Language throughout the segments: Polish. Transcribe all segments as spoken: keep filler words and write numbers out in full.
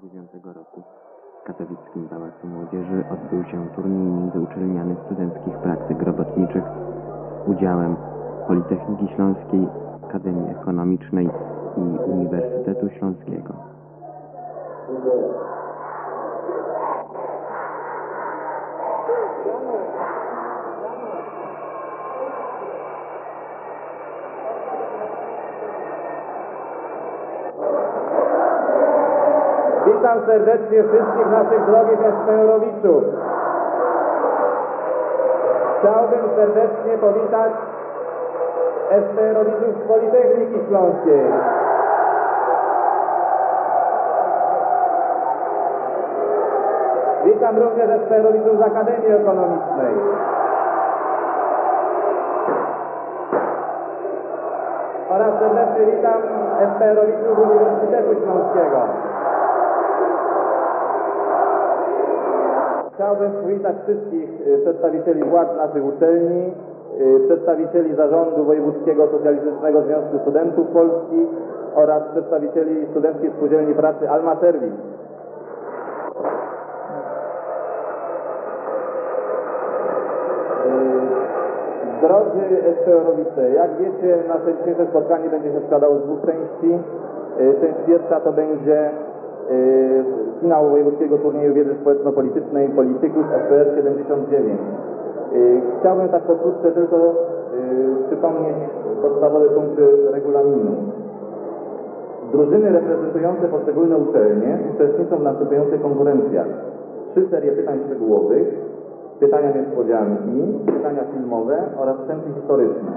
dziewiątego roku w katowickim Pałacu Młodzieży odbył się turniej międzyuczelniany studenckich praktyk robotniczych z udziałem Politechniki Śląskiej, Akademii Ekonomicznej i Uniwersytetu Śląskiego. Witam serdecznie wszystkich naszych drogich SPR-owiczów. Chciałbym serdecznie powitać SPR-owiczów z Politechniki Śląskiej. Witam również SPR-owiczów z Akademii Ekonomicznej. Oraz serdecznie witam SPR-owiczów Uniwersytetu Śląskiego. Chciałbym powitać wszystkich przedstawicieli władz naszych uczelni, przedstawicieli Zarządu Wojewódzkiego Socjalistycznego Związku Studentów Polskich oraz przedstawicieli Studenckiej Spółdzielni Pracy Alma Serwis. Drodzy SPR-owicze, jak wiecie, nasze dzisiejsze spotkanie będzie się składało z dwóch części. Część pierwsza to będzie finał Wojewódzkiego Turnieju Wiedzy Społeczno-Politycznej Politykus S P R siedemdziesiąt dziewięć. Chciałbym tak pokrótce tylko przypomnieć podstawowe punkty regulaminu. Drużyny reprezentujące poszczególne uczelnie uczestniczą w następujących konkurencjach. Trzy serie pytań szczegółowych, pytania niespodzianki, pytania filmowe oraz wstępy historyczne.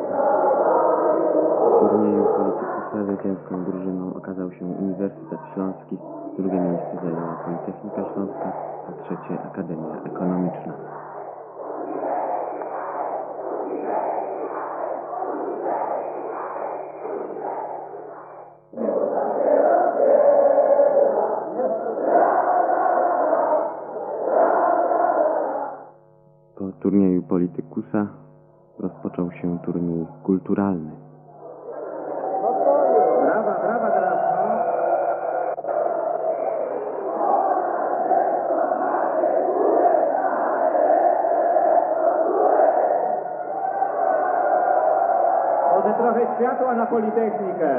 W turnieju Politykusa zwycięską drużyną okazał się Uniwersytet Śląski, drugie miejsce zajęła Politechnika Śląska, a trzecie Akademia Ekonomiczna. Po turnieju Politykusa rozpoczął się turniej kulturalny. Brawa, brawa teraz, no. Może trochę światła na Politechnikę.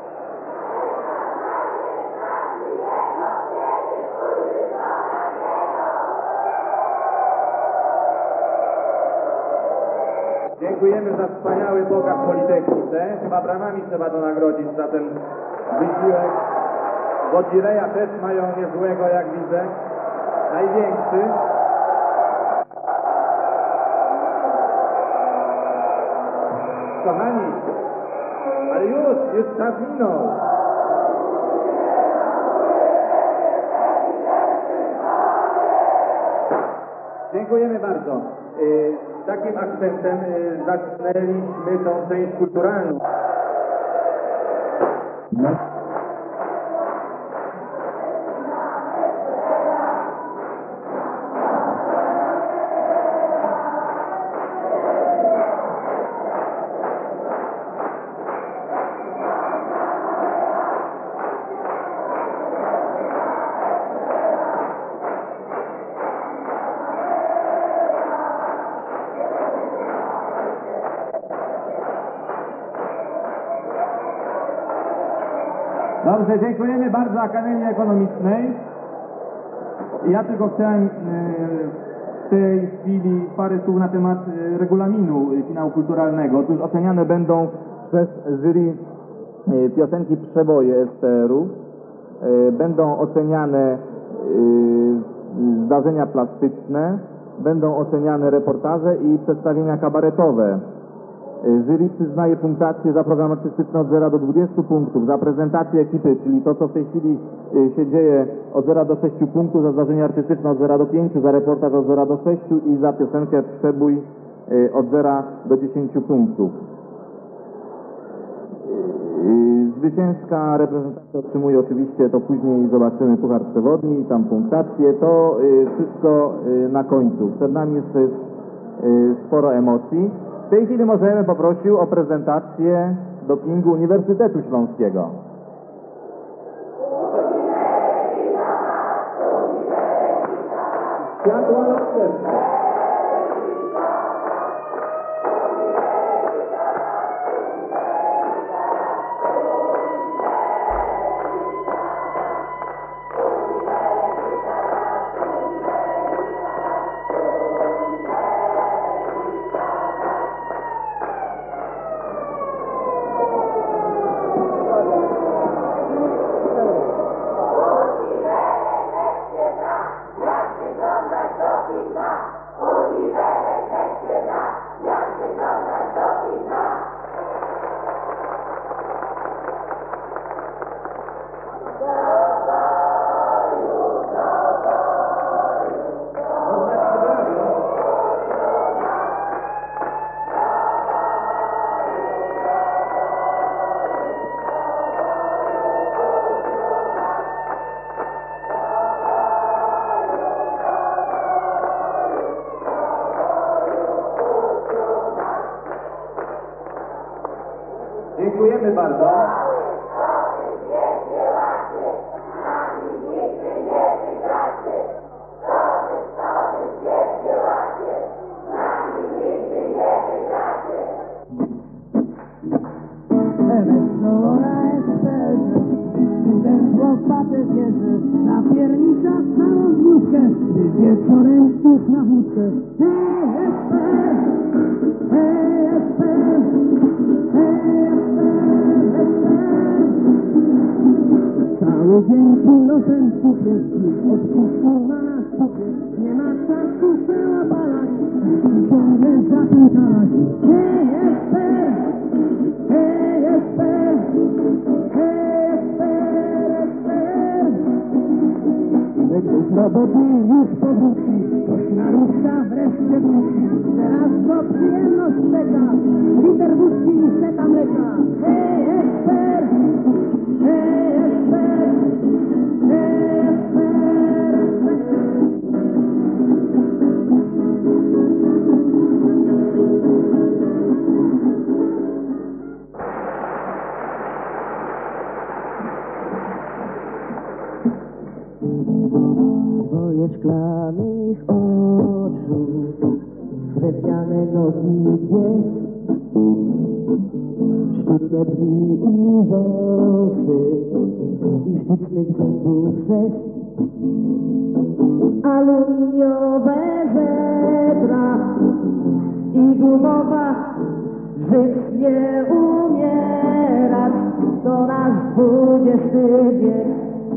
Dziękujemy za wspaniały pokaz w Politechnice. Chyba bramami trzeba to nagrodzić za ten wysiłek. Bo Dzireja też mają niezłego, jak widzę. Największy. Kochani, ale już, już czas minął. Dziękujemy bardzo. Takim akcentem zaczynaliśmy tą część kulturalną. No. Dobrze, dziękujemy bardzo Akademii Ekonomicznej. Ja tylko chciałem w tej chwili parę słów na temat regulaminu finału kulturalnego. Otóż oceniane będą przez jury piosenki przeboje S P R-u. Będą oceniane zdarzenia plastyczne, będą oceniane reportaże i przedstawienia kabaretowe. Jury przyznaje punktację za program artystyczny od zera do dwudziestu punktów, za prezentację ekipy, czyli to, co w tej chwili się dzieje, od zera do sześciu punktów, za zdarzenie artystyczne od zera do pięciu, za reportaż od zera do sześciu i za piosenkę Przebój od zera do dziesięciu punktów. Zwycięska reprezentacja otrzymuje oczywiście, to później zobaczymy, puchar przewodni, tam punktację, to wszystko na końcu. Przed nami jeszcze jest sporo emocji. W tej chwili możemy poprosić o prezentację dopingu Uniwersytetu Śląskiego. Światła laserce. Dziękujemy bardzo. Łopatę bierze, napiernicza całą dniówkę, gdy wieczorem już na wódkę. Hej, Esper! Hej, Esper! Hej, Esper! Esper! Cały dzień kilofem cukry, odpuszczą na nas cukry. Nie ma czasu się opalać, musi ciągle zapinkalać. Hej, Esper! Hej, Esper! Hej, Esper! Gdy robotnik już powróci, ktoś narusza wreszcie wróci. Teraz go przyjemność czeka, liter wódki i seta mleka. Hej, Esper! Hej, Esper! Hej, Esper! Dwoje szklanych oczu, drewniane nogi dwie, sztuczne drzwi i rzęsy, i sztucznych zębów sześć, aluminiowe żebra i gumowa, żyć nie umierać, to nasz dwudziesty wiek.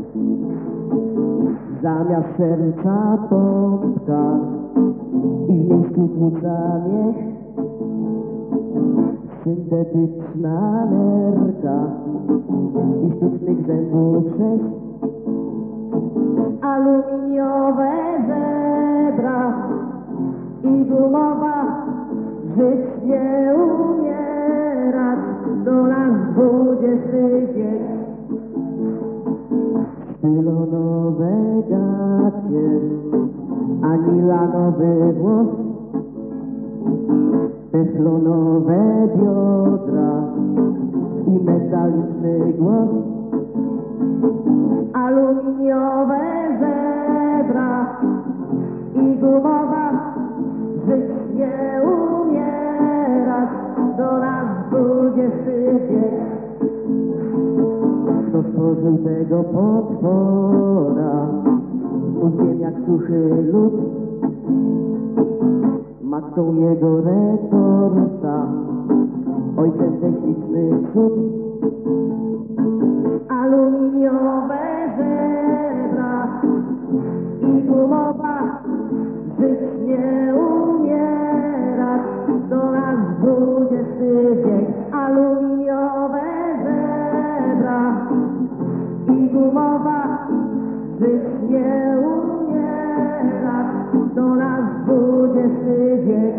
Zamiast serca pompka i w miejscu płuca miech, syntetyczna nerka i sztucznych zębów sześć, aluminiowe żebra i gumowa, żyć nie umierać, to nasz dwudziesty wiek. Pylonowe gacie, anilanowy włos, teflonowe biodra i metaliczny głos, aluminiowe żebra i gumowa, żyć nie umierać, do nas dwudziesty wiek. Kto stworzył tego potwora, uziem jak suchy lód, matką jego retorta, ojcem technicznych cud. Aluminiowe żebra i gumowa, żyć nie umierać, do nas dwudziesty wiek. Aluminiowe żebra i gumowa, żyć nie umierać, do nas dwudziesty wiek.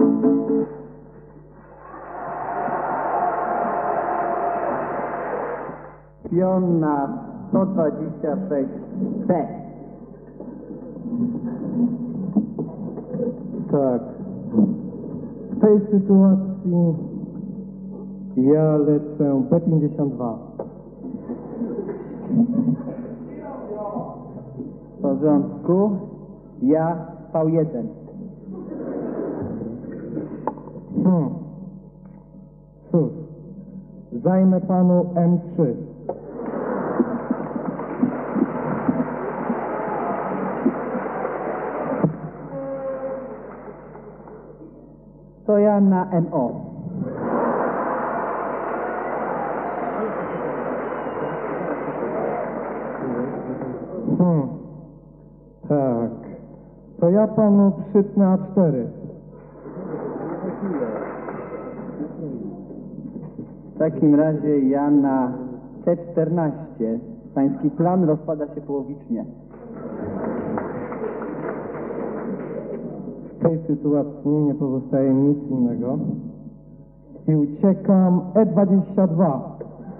Pion na sto dwadzieścia sześć C. Tak. W tej sytuacji ja lecę P pięćdziesiąt dwa. W porządku. Ja V jeden. Hmm. Cóż, zajmę panu M trzy. To ja na M O. Hmm. Tak. To ja panu przytnę A cztery. W takim razie ja na C czternaście. Pański plan rozpada się połowicznie. W tej sytuacji nie pozostaje nic innego i uciekam E dwadzieścia dwa.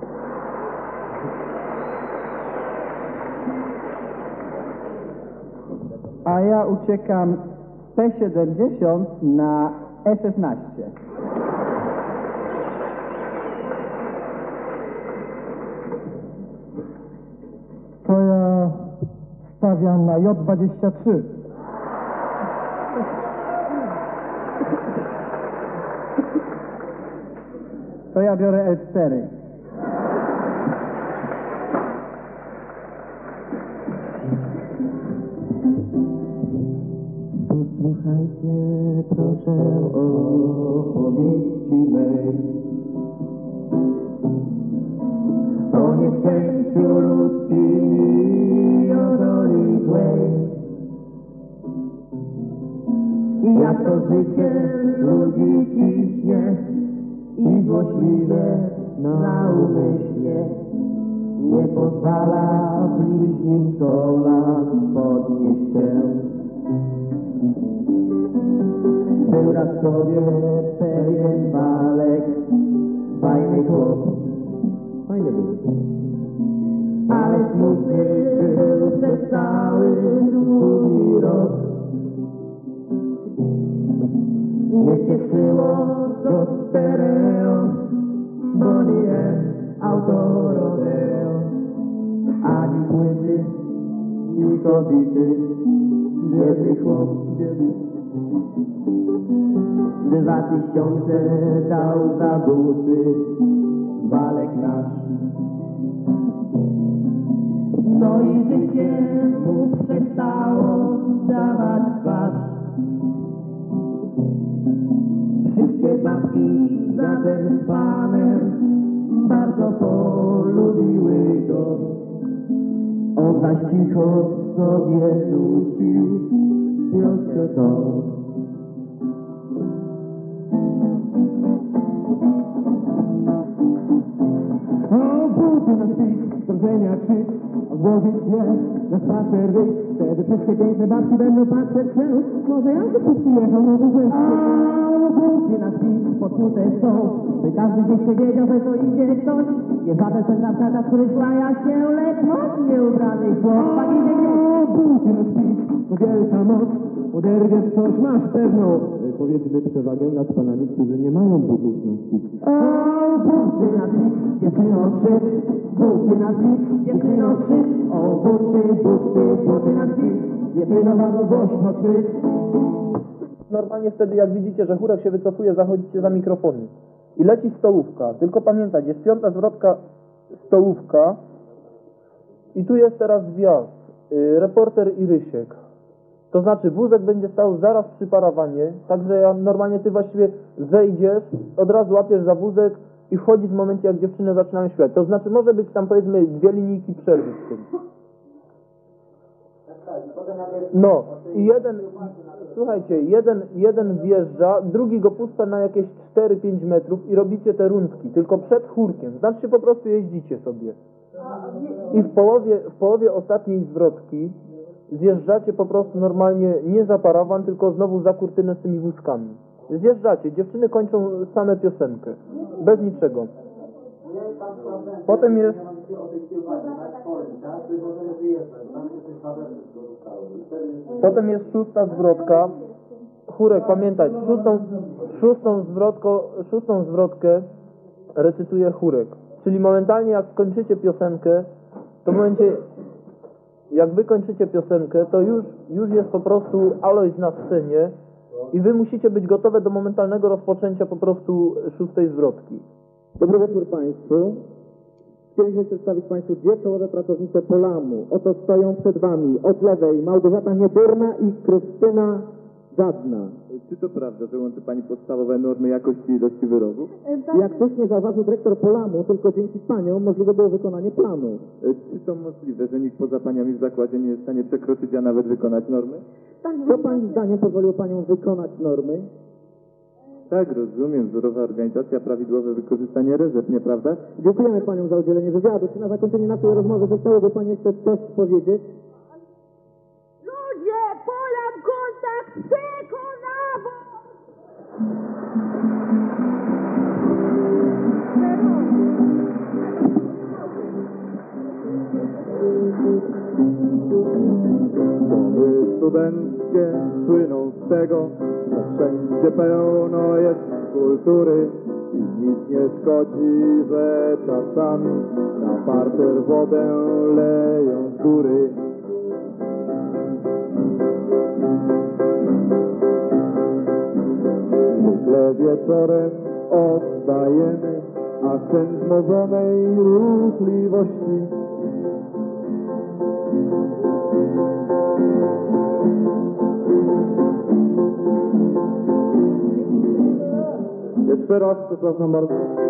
A ja uciekam P siedemdziesiąt na E szesnaście. To ja stawiam na J dwadzieścia trzy. To ja biorę L cztery. Posłuchajcie proszę opowieści mej o nieszczęściu ludzkim i o doli złej. I jak to życie ludzi ciśnie i złośliwie na umyśle nie pozwala bliźnim kolan podnieść się. Był raz sobie pewien Walek, fajny chłop, fajny był, ale smutny był przez cały długi rok. Nie cieszyło go stereo, bo nie auto rodeo, ani płyty, ni kobiety, biedny chłop. Dwa tysiące dał za buty Walek nasz. No i życie mu przestało dawać twarz. Wszystkie babki za ten panem bardzo polubiły go. On zaś cicho sobie nucił pioskę tą. O, buty na świt, drżenia krzyk, odłożyć je na spacer wyjść. Wtedy wszystkie piękne babki będą patrzeć się. Może ja tu przyjechał na dłużej. O, buty na świt, potknute są, by każdy gdzieś się wiedział, że to idzie ktoś. Nie żaden sędzia, który szlaja się, lecz modnie ubrany chłopak idzie gdzieś. O, buty na świt, to wielka moc, oderwiesz coś, masz pewną, powiedzmy, przewagę nad panami, którzy nie mają butów na świt. O, buty na świt, dziewczyno krzycz, buty na świt, dziewczyno krzycz. O, buty, buty, buty na świt, dziewczyno bardzo głośno krzycz. Normalnie wtedy, jak widzicie, że chórek się wycofuje, zachodzicie za mikrofony. I leci stołówka. Tylko pamiętać, jest piąta zwrotka stołówka. I tu jest teraz wjazd. Yy, reporter i Rysiek. To znaczy wózek będzie stał zaraz przy parawanie, także ja, normalnie ty właściwie zejdziesz, od razu łapiesz za wózek i wchodzisz w momencie, jak dziewczyny zaczynają śpiewać. To znaczy może być tam, powiedzmy, dwie linijki przerwy w tym. No i jeden, słuchajcie, jeden, jeden wjeżdża, drugi go puszcza na jakieś cztery pięć metrów i robicie te rundki, tylko przed chórkiem. Znaczy po prostu jeździcie sobie. I w połowie, w połowie ostatniej zwrotki zjeżdżacie po prostu normalnie nie za parawan, tylko znowu za kurtynę z tymi wózkami. Zjeżdżacie, dziewczyny kończą same piosenkę, bez niczego. Potem jest... Potem jest szósta zwrotka. Chórek, pamiętaj, szóstą, szóstą, zwrotko, szóstą zwrotkę recytuje chórek. Czyli momentalnie jak skończycie piosenkę, to w momencie jak wy kończycie piosenkę, to już, już jest po prostu Alojz na scenie i wy musicie być gotowe do momentalnego rozpoczęcia po prostu szóstej zwrotki. Dobry wieczór Państwu. Chcieliśmy przedstawić Państwu dwie czołowe pracownice Polamu. Oto stoją przed Wami od lewej Małgorzata Niedurna i Krystyna Żadna. Czy to prawda, że łączy Pani podstawowe normy jakości i ilości wyrobów? Jak słusznie zauważył dyrektor Polamu, tylko dzięki Paniom możliwe było wykonanie planu. Czy to możliwe, że nikt poza Paniami w zakładzie nie jest w stanie przekroczyć, a nawet wykonać normy? Co Pani zdaniem pozwoliło Paniom wykonać normy? Tak, rozumiem. Wzorowa organizacja, prawidłowe wykorzystanie rezerw, nieprawda? Dziękujemy Paniom za udzielenie wywiadu. Czy na zakończenie naszej rozmowy zechciałyby Pani jeszcze coś powiedzieć? Ludzie, Polam kontakt przekonawał! Domy studenckie słyną z tego, że wszędzie pełno jest kultury i nic nie szkodzi, że czasami na parter wodę leją z góry. Zwykle wieczorem oddajemy akcent wzmożonej ruchliwości. Jeszcze raz, przepraszam bardzo.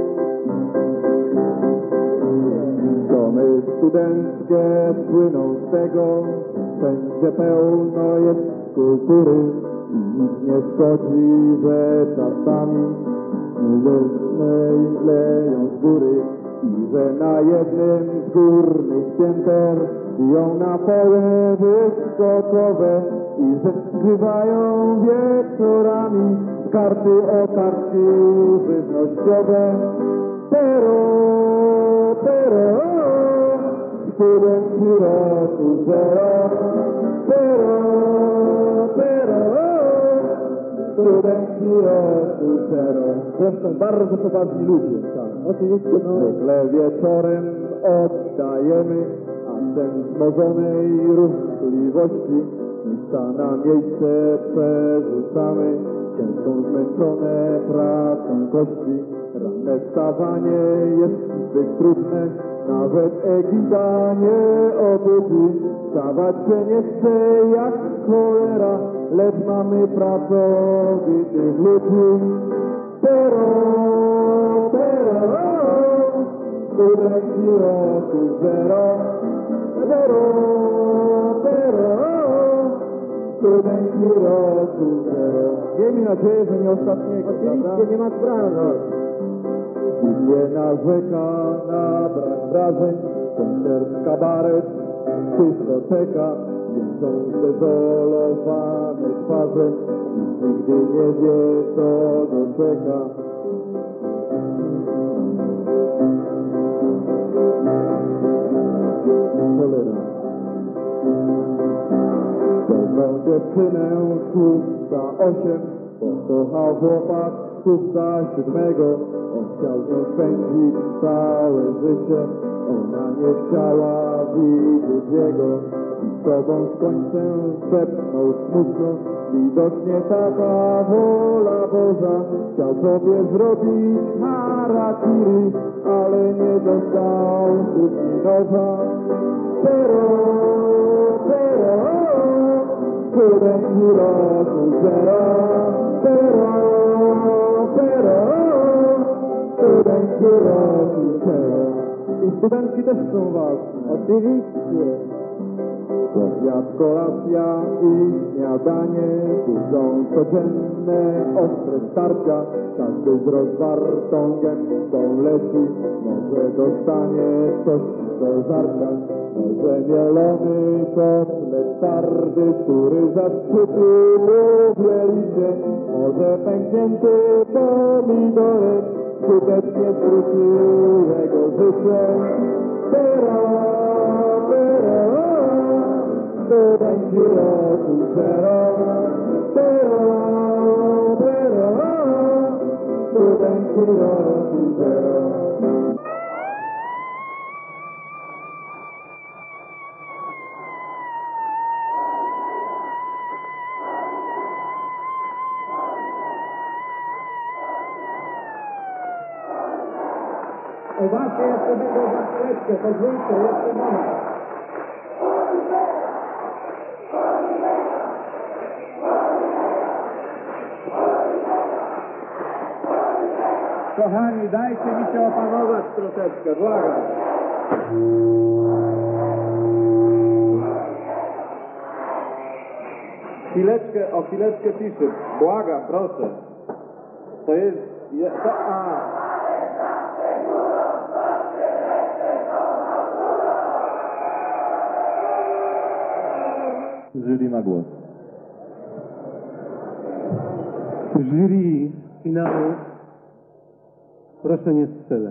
Domy studenckie słyną z tego, wszędzie pełno jest kultury i nic nie szkodzi, że czasami lysne leją z góry i że na jednym z górnych pięter biją napoły wyskokowe i że skrywają wieczorami karty o kartki żywnościowe. Pero, pero, studenci roku zero. Pero, pero, studenci roku zero. Zresztą bardzo poważni ludzie, tak. Oczywiście, no. Zwykle wieczorem oddajemy akcent wzmożonej ruchliwości. Miejsca na miejsce przerzucamy, ciężką zmęczone pracą kości. Ranne wstawanie jest zbyt trudne, nawet Egida nie obudzi. Wstawać się nie chce jak cholera, lecz mamy pracowitych ludzi. Pero, pero, studenci roku zero. Pero, pero, studenci roku zero. Miejmy nadzieję, że nie ostatniego. Oczywiście, nie ma sprawy. Nie narzeka na brak wrażeń, koncert, kabaret, dyskoteka, więc są zdezolowane twarze, nikt nigdy nie wie, co doczeka. Cholera. Pewną dziewczynę z za osiem pokochał chłopak z za siódmego. On chciał z nią spędzić całe życie, ona nie chciała widzieć jego. I z sobą z końcem szepnął smutno, widocznie taka wola Boża. Chciał sobie zrobić harakiri, ale nie dostał kuchni noża. Pero, pero, studenci roku zero. Pero, pero, studenci roku zero. I studentki też są ważne. Oczywiście. Obiad, kolacja i śniadanie, tu są codzienne ostre starcia. Każdy z rozwartą gębą leci, może dostanie coś do żarcia. Może mielony kotlet twardy, który zastrzypi lubieliście. Może pęknięty pomidorek skutecznie skróci jego życie. Pero, pero, studenci roku zero. Pero, pero, studenci roku zero. O właśnie, jeszcze będą za chwileczkę, pozwólcie, jeszcze moment. Kochani, dajcie mi się opanować troszeczkę, błagam. Chwileczkę, o chwileczkę ciszy. Błagam, proszę. To jest... Je, to, a. Jury ma głos. Jury finału, proszę nie strzelać.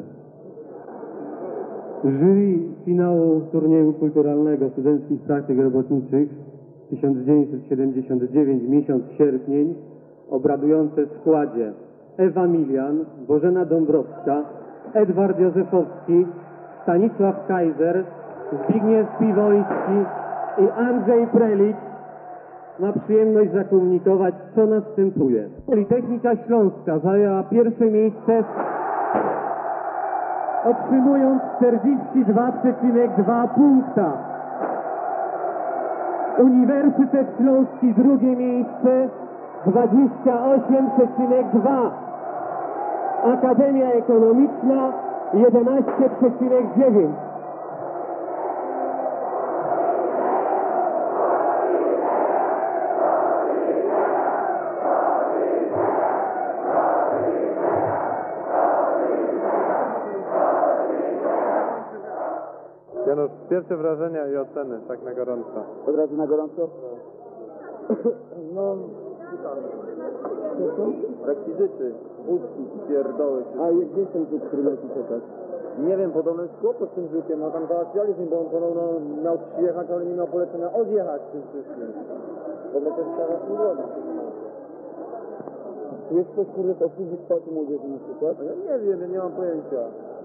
Jury finału turnieju kulturalnego studenckich praktyk robotniczych tysiąc dziewięćset siedemdziesiąt dziewięć, miesiąc sierpień, obradujące w składzie Ewa Milian, Bożena Dąbrowska, Edward Józefowski, Stanisław Kaiser, Zbigniew Piwoński i Andrzej Prelicz, ma przyjemność zakomunikować, co następuje. Politechnika Śląska zajęła pierwsze miejsce, otrzymując czterdzieści dwa przecinek dwa punkta. Uniwersytet Śląski drugie miejsce, dwadzieścia osiem przecinek dwa. Akademia Ekonomiczna jedenaście przecinek dziewięć. Janusz, pierwsze wrażenia i oceny, tak na gorąco. Od razu na gorąco? No, rekwizyty, wódki, pierdoły. A gdzie jest ten rzut, który miał ci czekać? Nie wiem, podobno jest kłopot z tym rzutem, no tam załatwiali z nim, bo on podobno miał przyjechać, ale nie miał polecenia odjechać tym wszystkim. Bo my też teraz nie robić. Tu jest coś, kurde, z obsługi sportu młodzieży na przykład? Ja nie wiem, ja nie mam pojęcia.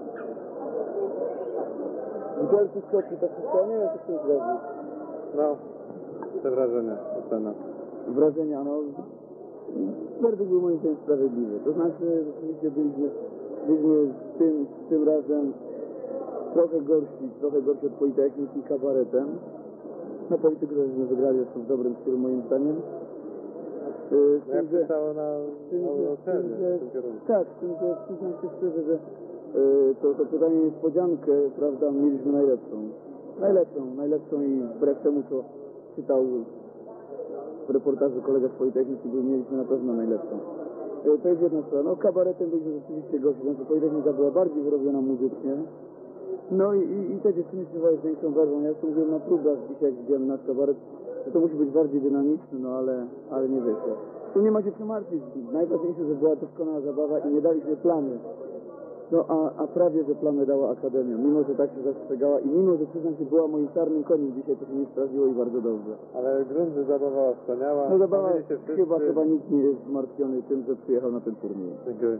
Widelki, skoki, to wszystko, nie wiem, co chcesz zrobić. No, te wrażenia, ocena. Wrażenia, no... Werdykt był moim zdaniem sprawiedliwy. To znaczy, rzeczywiście byliśmy, byliśmy tym, tym razem trochę gorsi, trochę gorsi od Politechniki kabaretem. No politykę żeśmy wygrali zresztą w dobrym stylu moim zdaniem. Yy, Jak że- pisało na, z tym, na że- z ocenie tym, że- w tym kierunku. Tak, z tym, że przyznam się szczerze, że yy, to, to pytanie niespodziankę, prawda, mieliśmy najlepszą. Najlepszą, najlepszą i wbrew temu, co czytał w reportażu kolega z Politechniki, bo mieliśmy na pewno najlepszą. Yy, To jest jedna sprawa. No kabaretem byliśmy rzeczywiście gorsi, znaczy Politechnika była bardziej wyrobiona muzycznie. No i, i, i te dziewczyny śpiewały z większą werwą. Ja już to mówiłem na próbach dzisiaj, jak widziałem nasz kabaret, że to musi być bardziej dynamiczny, no ale, ale nie wyszło. Tu nie ma się co martwić. Najważniejsze, że była doskonała zabawa i nie daliśmy plamy. No a, a prawie, że plamę dała Akademia, mimo że tak się zastrzegała i mimo, że przyznam się, była moim czarnym koniem dzisiaj, to się nie sprawdziło i bardzo dobrze. Ale grunt, że zabawa wspaniała. No zabawa, Bawili się wszyscy. chyba, chyba nikt nie jest zmartwiony tym, że przyjechał na ten turniej. Dziękuję.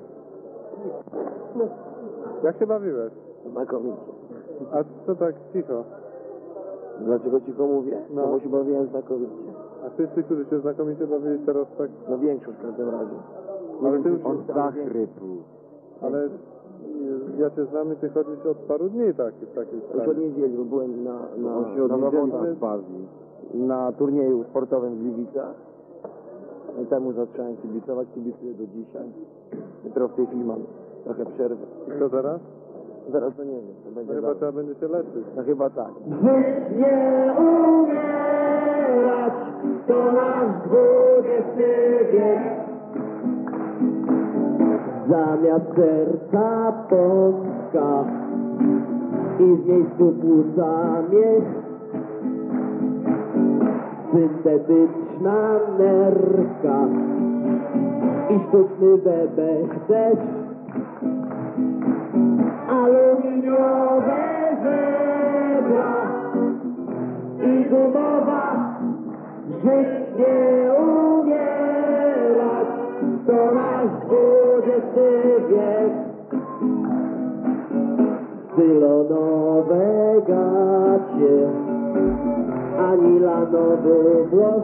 Jak się bawiłeś? Znakomicie. A co tak cicho? Dlaczego cicho mówię? No. No bo się bawiłem znakomicie. A wszyscy, którzy się znakomicie bawili, teraz tak... No większość w każdym razie. Ale ty już... On zachrypł. Ale ja cię znam i ty chodzisz od paru dni tak, w takim Już od stanie. niedzieli, bo byłem na, na, On się od na niedzieli zawodach jest- bawi. Na turnieju sportowym w Gliwicach. I temu zacząłem kibicować, kibicuję do dzisiaj. Dopiero w tej chwili mam trochę przerwy. I co teraz? Zaraz to nie wiem, to No będzie chyba dalej. trzeba będzie się leczyć. No chyba tak. Żyć nie umierać, to nasz dwudziesty wiek. Zamiast serca Polska i w miejscu płuca miech. Syntetyczna nerka i sztuczny bebek też. Aluminiowe żebra i gumowa. Żyć nie umierać, to nasz dwudziesty wiek. Stylonowe gacie, ani lanowy włos.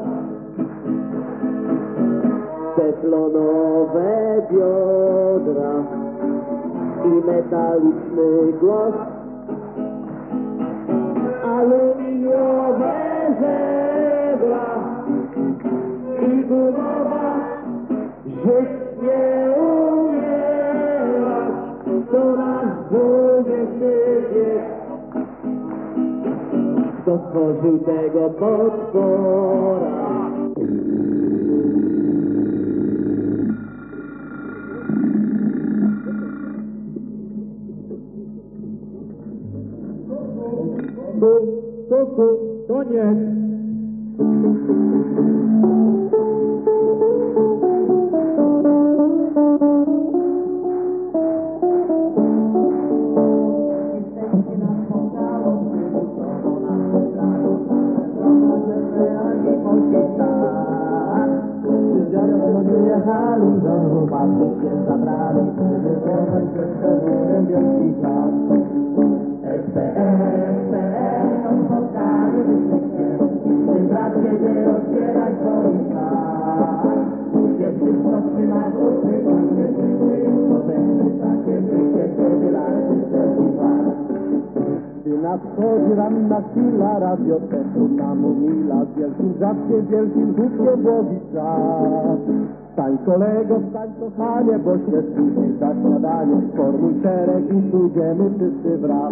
Teflonowe biodra i metaliczny głos. Aluminiowe żebra i gumowa, żyć nie umierać, to nasz dwudziesty wiek. Kto stworzył tego potwora? Kuku, koniec. Jesteście nas spotkało, przymusowo nas wybrało, droga ze sferami polskiej stan. Wszyscy jechali, do patrzeć się zabrali, wykonać przez pewien wielki plan. S P R, S P R, to spotkanie wyszczyknie, ty bracie nie rozbieraj swoich szat. Gdzie wszystko trzyma grupy, nie żyły, to będzie takie życie, kiedy lasy serci war. Gdy nadchodzi ranna chwila, radioteku nam umila, z wielkim wrzaskiem, wielkim hutkiem łowi czas. Stań kolego, stań kochanie, bo się spóźni za śniadanie, formuj szereg i pójdziemy wszyscy wraz.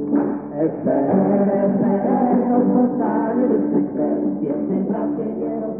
S P R, S P R, to spotkanie wyszczyknie, więcej bracie nie rozbieraj.